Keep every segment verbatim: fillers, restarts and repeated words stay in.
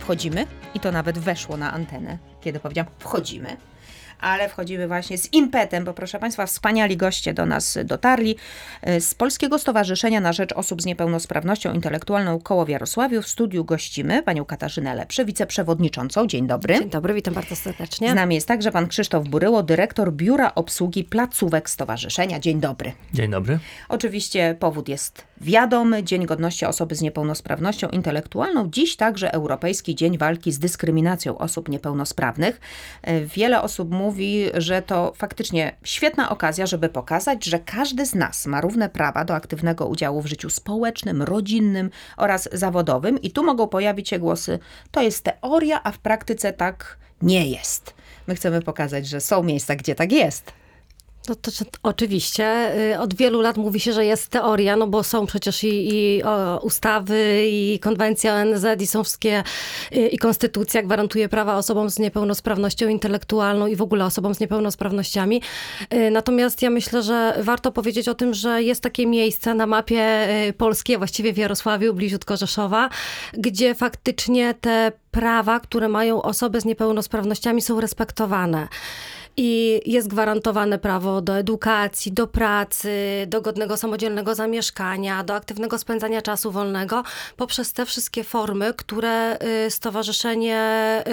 wchodzimy i to nawet weszło na antenę, kiedy powiedziałam wchodzimy. Ale wchodzimy właśnie z impetem, bo proszę Państwa, wspaniali goście do nas dotarli z Polskiego Stowarzyszenia na Rzecz Osób z Niepełnosprawnością Intelektualną Koło w Jarosławiu. W studiu gościmy panią Katarzynę Lepszy, wiceprzewodniczącą. Dzień dobry. Dzień dobry, witam bardzo serdecznie. Z nami jest także pan Krzysztof Buryło, dyrektor Biura Obsługi Placówek Stowarzyszenia. Dzień dobry. Dzień dobry. Oczywiście powód jest wiadomy. Dzień Godności Osoby z Niepełnosprawnością Intelektualną. Dziś także Europejski Dzień Walki z Dyskryminacją Osób Niepełnosprawnych. Wiele osób mówi, mówi, że to faktycznie świetna okazja, żeby pokazać, że każdy z nas ma równe prawa do aktywnego udziału w życiu społecznym, rodzinnym oraz zawodowym. I tu mogą pojawić się głosy, to jest teoria, a w praktyce tak nie jest. My chcemy pokazać, że są miejsca, gdzie tak jest. No to, to oczywiście. Od wielu lat mówi się, że jest teoria, no bo są przecież i, i o, ustawy, i konwencja O N Z, i są wszystkie, i, i konstytucja gwarantuje prawa osobom z niepełnosprawnością intelektualną i w ogóle osobom z niepełnosprawnościami. Natomiast ja myślę, że warto powiedzieć o tym, że jest takie miejsce na mapie Polski, a właściwie w Jarosławiu, bliziutko Rzeszowa, gdzie faktycznie te prawa, które mają osoby z niepełnosprawnościami, są respektowane. I jest gwarantowane prawo do edukacji, do pracy, do godnego, samodzielnego zamieszkania, do aktywnego spędzania czasu wolnego poprzez te wszystkie formy, które stowarzyszenie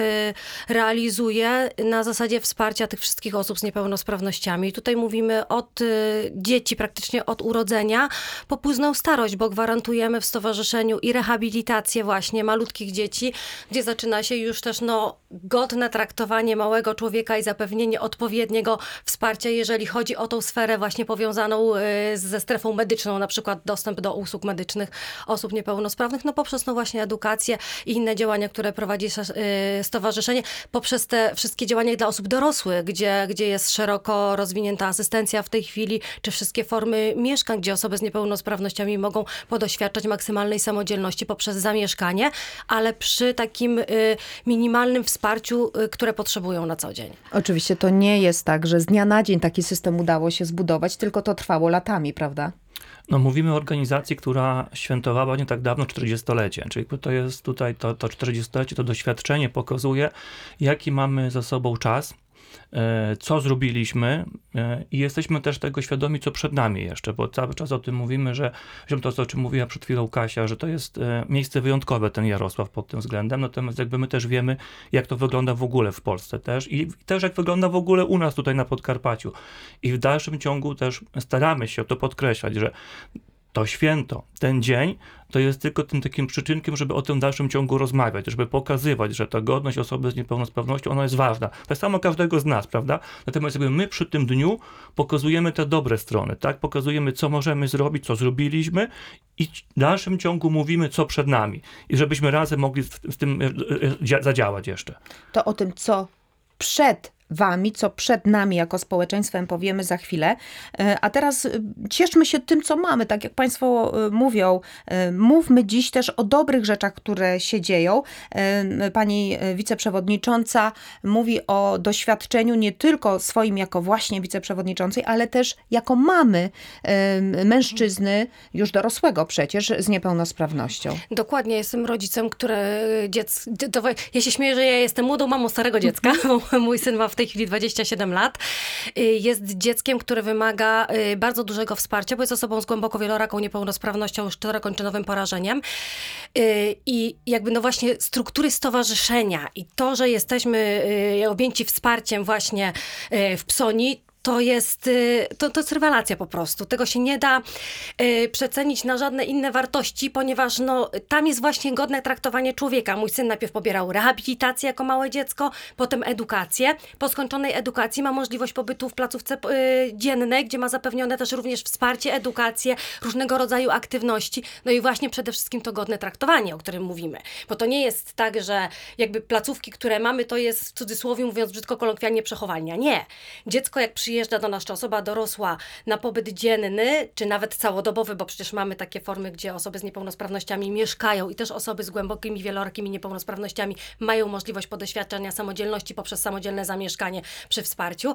realizuje na zasadzie wsparcia tych wszystkich osób z niepełnosprawnościami. I tutaj mówimy od dzieci, praktycznie od urodzenia po późną starość, bo gwarantujemy w stowarzyszeniu i rehabilitację właśnie malutkich dzieci, gdzie zaczyna się już też no, godne traktowanie małego człowieka i zapewnienie odpowiedniego wsparcia, jeżeli chodzi o tą sferę właśnie powiązaną ze strefą medyczną, na przykład dostęp do usług medycznych osób niepełnosprawnych, no poprzez no właśnie edukację i inne działania, które prowadzi stowarzyszenie, poprzez te wszystkie działania dla osób dorosłych, gdzie, gdzie jest szeroko rozwinięta asystencja w tej chwili, czy wszystkie formy mieszkań, gdzie osoby z niepełnosprawnościami mogą podoświadczać maksymalnej samodzielności poprzez zamieszkanie, ale przy takim minimalnym wsparciu, które potrzebują na co dzień. Oczywiście to nie jest tak, że z dnia na dzień taki system udało się zbudować, tylko to trwało latami, prawda? No mówimy o organizacji, która świętowała nie tak dawno czterdziestolecie, czyli to jest tutaj to, to czterdziestolecie, to doświadczenie pokazuje, jaki mamy za sobą czas, co zrobiliśmy i jesteśmy też tego świadomi, co przed nami jeszcze, bo cały czas o tym mówimy, że to, o czym mówiła przed chwilą Kasia, że to jest miejsce wyjątkowe, ten Jarosław pod tym względem, natomiast jakby my też wiemy, jak to wygląda w ogóle w Polsce też i też jak wygląda w ogóle u nas tutaj na Podkarpaciu i w dalszym ciągu też staramy się to podkreślać, że to święto, ten dzień, to jest tylko tym takim przyczynkiem, żeby o tym w dalszym ciągu rozmawiać, żeby pokazywać, że ta godność osoby z niepełnosprawnością, ona jest ważna. Tak samo każdego z nas, prawda? Natomiast jakby my przy tym dniu pokazujemy te dobre strony, tak? Pokazujemy, co możemy zrobić, co zrobiliśmy i w dalszym ciągu mówimy, co przed nami. I żebyśmy razem mogli z, z tym zadziałać jeszcze. To o tym, co przed wami, co przed nami jako społeczeństwem powiemy za chwilę. A teraz cieszmy się tym, co mamy. Tak jak państwo mówią, mówmy dziś też o dobrych rzeczach, które się dzieją. Pani wiceprzewodnicząca mówi o doświadczeniu nie tylko swoim jako właśnie wiceprzewodniczącej, ale też jako mamy mężczyzny, już dorosłego przecież, z niepełnosprawnością. Dokładnie, jestem rodzicem, które dziecko... Ja się śmieję, że ja jestem młodą mamą starego dziecka, bo mój syn ma w tej chwili dwadzieścia siedem lat. Jest dzieckiem, które wymaga bardzo dużego wsparcia, bo jest osobą z głęboko wieloraką niepełnosprawnością, czterokończynowym porażeniem. I jakby no właśnie struktury stowarzyszenia i to, że jesteśmy objęci wsparciem właśnie w Psoni, to jest, to, to jest rewelacja po prostu. Tego się nie da y, przecenić na żadne inne wartości, ponieważ no, tam jest właśnie godne traktowanie człowieka. Mój syn najpierw pobierał rehabilitację jako małe dziecko, potem edukację. Po skończonej edukacji ma możliwość pobytu w placówce y, dziennej, gdzie ma zapewnione też również wsparcie, edukację, różnego rodzaju aktywności. No i właśnie przede wszystkim to godne traktowanie, o którym mówimy. Bo to nie jest tak, że jakby placówki, które mamy, to jest w cudzysłowie mówiąc brzydko kolokwialnie przechowalnia. Nie. Dziecko jak przyjeżdża przyjeżdża do nas, czy osoba dorosła na pobyt dzienny, czy nawet całodobowy, bo przecież mamy takie formy, gdzie osoby z niepełnosprawnościami mieszkają i też osoby z głębokimi, wielorakimi niepełnosprawnościami mają możliwość podoświadczenia samodzielności poprzez samodzielne zamieszkanie przy wsparciu.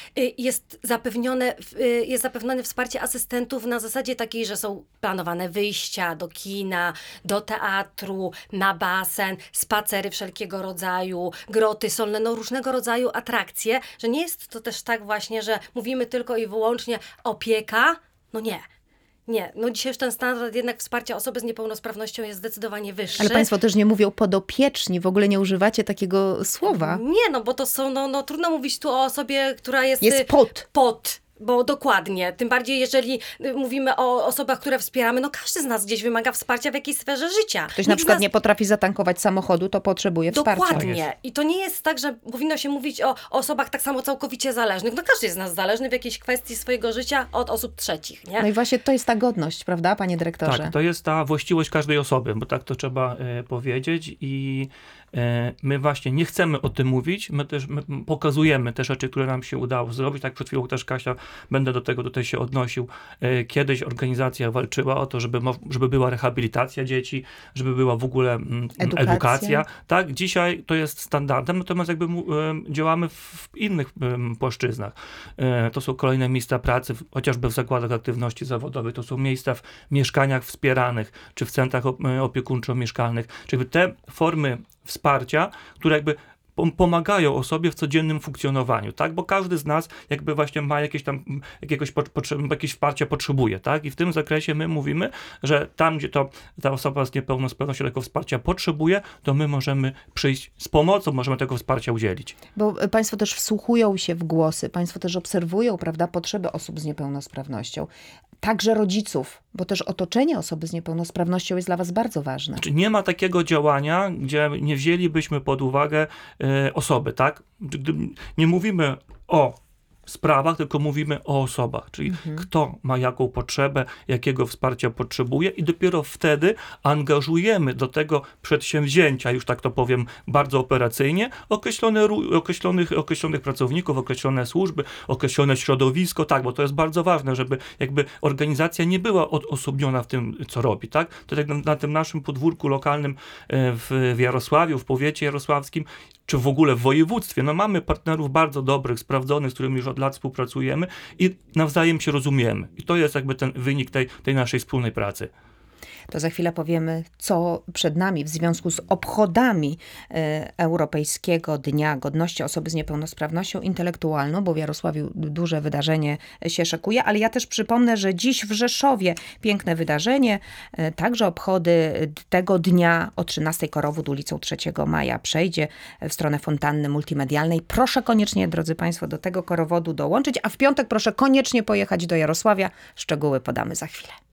Jest zapewnione, jest zapewnione wsparcie asystentów na zasadzie takiej, że są planowane wyjścia do kina, do teatru, na basen, spacery wszelkiego rodzaju, groty solne, no różnego rodzaju atrakcje, że nie jest to też tak właśnie, że mówimy tylko i wyłącznie opieka. No nie. Nie, no dzisiaj już ten standard jednak wsparcia osoby z niepełnosprawnością jest zdecydowanie wyższy. Ale państwo też nie mówią podopieczni, w ogóle nie używacie takiego słowa. Nie, no bo to są, no, no trudno mówić tu o osobie, która jest... Jest pod. Pod. Bo dokładnie, tym bardziej jeżeli mówimy o osobach, które wspieramy, no każdy z nas gdzieś wymaga wsparcia w jakiejś sferze życia. Ktoś Nikt na przykład nas... nie potrafi zatankować samochodu, to potrzebuje wsparcia. Dokładnie. I to nie jest tak, że powinno się mówić o, o osobach tak samo całkowicie zależnych. No każdy jest z nas zależny w jakiejś kwestii swojego życia od osób trzecich, nie? No i właśnie to jest ta godność, prawda, panie dyrektorze? Tak, to jest ta właściwość każdej osoby, bo tak to trzeba e, powiedzieć i e, my właśnie nie chcemy o tym mówić, my też my pokazujemy te rzeczy, które nam się udało zrobić. Tak przed chwilą też Kasia, będę do tego tutaj się odnosił. E, kiedyś organizacja walczyła o to, żeby, żeby była rehabilitacja dzieci, żeby była w ogóle mm, edukacja. edukacja. Tak, dzisiaj to jest standardem, natomiast jakby e, działamy w innych e, płaszczyznach. E, to są kolejne miejsca pracy, w, chociażby w zakładach aktywności zawodowej, to są miejsca w mieszkaniach wspieranych, czy w centrach opiekuńczo-mieszkalnych, czyli te formy wsparcia, które jakby pomagają osobie w codziennym funkcjonowaniu, tak? Bo każdy z nas jakby właśnie ma jakieś tam, jakiegoś potrze- jakieś wsparcia potrzebuje, tak? I w tym zakresie my mówimy, że tam, gdzie to ta osoba z niepełnosprawnością tego wsparcia potrzebuje, to my możemy przyjść z pomocą, możemy tego wsparcia udzielić. Bo państwo też wsłuchują się w głosy, państwo też obserwują, prawda, potrzeby osób z niepełnosprawnością. Także rodziców, bo też otoczenie osoby z niepełnosprawnością jest dla was bardzo ważne. Znaczy nie ma takiego działania, gdzie nie wzięlibyśmy pod uwagę y, osoby, tak? Gdy nie mówimy o sprawach, tylko mówimy o osobach, czyli mhm. kto ma jaką potrzebę, jakiego wsparcia potrzebuje i dopiero wtedy angażujemy do tego przedsięwzięcia, już tak to powiem bardzo operacyjnie, określone, określonych, określonych pracowników, określone służby, określone środowisko, tak, bo to jest bardzo ważne, żeby jakby organizacja nie była odosobniona w tym, co robi, tak? To tak na, na tym naszym podwórku lokalnym w, w Jarosławiu, w powiecie jarosławskim, czy w ogóle w województwie, no mamy partnerów bardzo dobrych, sprawdzonych, z którymi już od lat współpracujemy i nawzajem się rozumiemy. I to jest jakby ten wynik tej, tej naszej wspólnej pracy. To za chwilę powiemy, co przed nami w związku z obchodami e, Europejskiego Dnia Godności Osoby z Niepełnosprawnością Intelektualną, bo w Jarosławiu duże wydarzenie się szykuje, ale ja też przypomnę, że dziś w Rzeszowie piękne wydarzenie, e, także obchody tego dnia o trzynastej Korowód ulicą trzeciego Maja przejdzie w stronę fontanny multimedialnej. Proszę koniecznie, drodzy państwo, do tego Korowodu dołączyć, a w piątek proszę koniecznie pojechać do Jarosławia. Szczegóły podamy za chwilę.